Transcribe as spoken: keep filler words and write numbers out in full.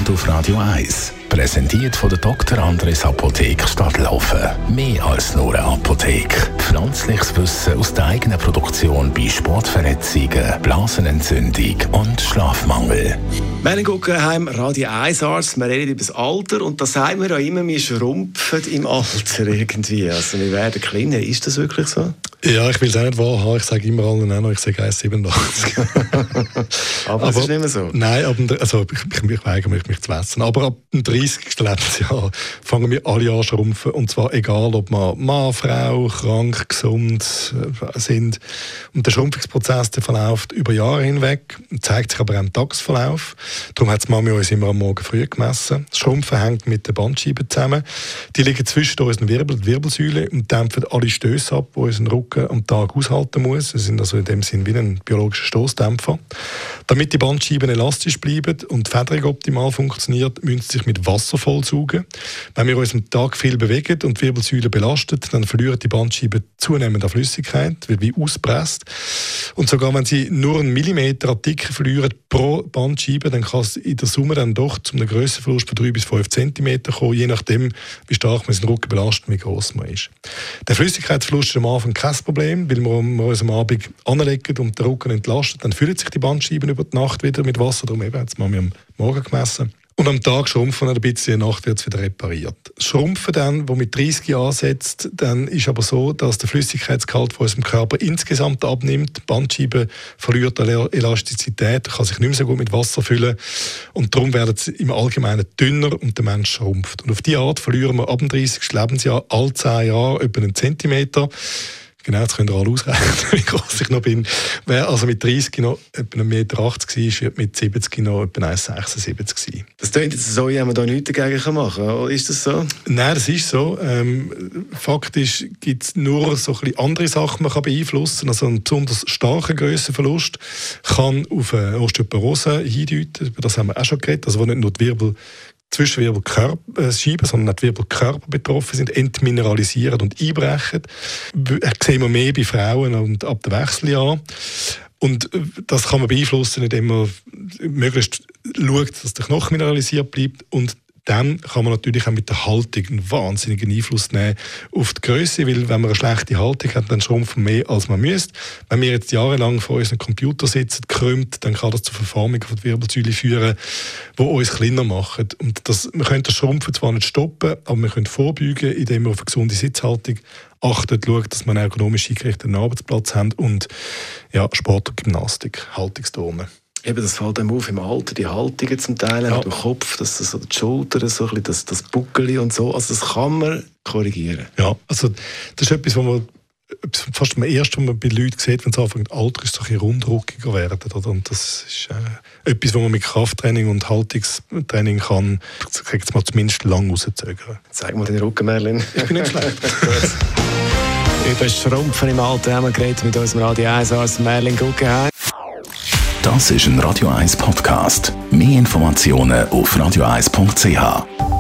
Moment auf Radio eins. Präsentiert von der Doktor Andres Apotheke Stadtlaufen. Mehr als nur eine Apotheke. Pflanzliches Wissen aus der eigenen Produktion bei Sportverletzungen, Blasenentzündung und Schlafmangel. Merlin Guggenheim, Radio eins Arzt. Wir reden über das Alter und da sagen wir ja immer, wir schrumpfen im Alter irgendwie. Also wir werden kleiner. Ist das wirklich so? Ja, ich will es auch nicht wahr haben. Ich sage immer allen auch noch, ich sage eins Komma siebenundachtzig. Aber es ist nicht mehr so. Nein, ab dem, also ich, ich, ich weigere mich, mich zu messen. Aber ab dem dreißigsten Lebensjahr fangen wir alle an zu schrumpfen. Und zwar egal, ob man Mann, Frau, krank, gesund äh, sind. Und der Schrumpfungsprozess der verläuft über Jahre hinweg, zeigt sich aber auch im Tagesverlauf. Darum hat die Mami uns immer am Morgen früh gemessen. Das Schrumpfen hängt mit den Bandscheiben zusammen. Die liegen zwischen unseren Wirbel, die Wirbelsäule, und dämpfen alle Stöße ab, die unseren Rücken am Tag aushalten muss. Sie sind also in dem Sinn wie ein biologischer Stoßdämpfer. Damit die Bandscheiben elastisch bleiben und die Federung optimal funktioniert, müssen sie sich mit Wasser vollsaugen. Wenn wir uns am Tag viel bewegen und die Wirbelsäule belastet, dann verlieren die Bandscheiben zunehmend an Flüssigkeit, wird wie ausgepresst. Und sogar wenn sie nur einen Millimeter an Dicke verlieren pro Bandscheibe, dann kann es in der Summe dann doch zu einem Grössenverlust von drei bis fünf Zentimeter kommen, je nachdem, wie stark man den Rücken belastet und wie groß man ist. Der Flüssigkeitsverlust ist am Anfang kein Problem, weil wir uns am Abend anlegen und den Rücken entlasten. Dann füllen sich die Bandscheiben über die Nacht wieder mit Wasser. Darum eben, jetzt haben wir am Morgen gemessen. Und am Tag schrumpfen ein bisschen, in der Nacht wird es wieder repariert. Das Schrumpfen dann, das mit dreißig Jahren ansetzt, dann ist aber so, dass der Flüssigkeitsgehalt von unserem Körper insgesamt abnimmt. Die Bandscheibe verliert an Elastizität, kann sich nicht mehr so gut mit Wasser füllen. Und darum werden sie im Allgemeinen dünner und der Mensch schrumpft. Und auf diese Art verlieren wir ab dem dreißigsten Lebensjahr alle zehn Jahre etwa einen Zentimeter. Genau, jetzt könnt ihr alle ausrechnen, wie groß ich noch bin. Wer also mit dreißig noch etwa eins Komma achtzig Meter war, wird mit siebzig noch etwa eins Komma sechsundsiebzig sein. Das klingt jetzt so, dass man da nichts dagegen machen kann. Ist das so? Nein, das ist so. Ähm, faktisch gibt es nur so ein bisschen andere Sachen, die man kann beeinflussen kann. Also ein besonders starker Grössenverlust kann auf eine Osteoporose hindeuten. Über das haben wir auch schon geredet. Also wo nicht nur die Wirbel Zwischenwirbelscheiben, sondern auch die Wirbelkörper betroffen sind, entmineralisieren und einbrechen. Das sehen wir mehr bei Frauen und ab dem Wechseljahr. Und das kann man beeinflussen, indem man möglichst schaut, dass der Knochen mineralisiert bleibt. Und dann kann man natürlich auch mit der Haltung einen wahnsinnigen Einfluss nehmen auf die Größe, weil wenn man eine schlechte Haltung hat, dann schrumpfen mehr, als man müsste. Wenn wir jetzt jahrelang vor unserem Computer sitzen, krümmt, dann kann das zur Verformung von der Wirbelsäule führen, die uns kleiner macht. Und das, wir können das Schrumpfen zwar nicht stoppen, aber wir können vorbeugen, indem wir auf eine gesunde Sitzhaltung achten, schauen, dass wir einen ergonomisch eingerichteten Arbeitsplatz haben und ja, Sport und Gymnastik, Haltungsturnen. Eben, das fällt einem auf im Alter, die Haltungen zum Teil, ja. Der Kopf, das, das, die Schultern, so ein bisschen, das, das Buckeli und so. Also das kann man korrigieren. Ja, also das ist etwas, was man fast am ersten, was man bei Leuten sieht, wenn es anfängt, Alter ist, so ein bisschen rundrückiger werden. Oder? Und das ist äh, etwas, was man mit Krafttraining und Haltungstraining kann, jetzt mal zumindest lang rauszögern. Zeig mal den Rücken, Merlin. Ich bin nicht schlecht. Über das Schrumpfen im Alter haben wir geredet mit unserem Radio eins Arzt Merlin Guggenheim. Das ist ein Radio eins Podcast. Mehr Informationen auf radio eins punkt c h.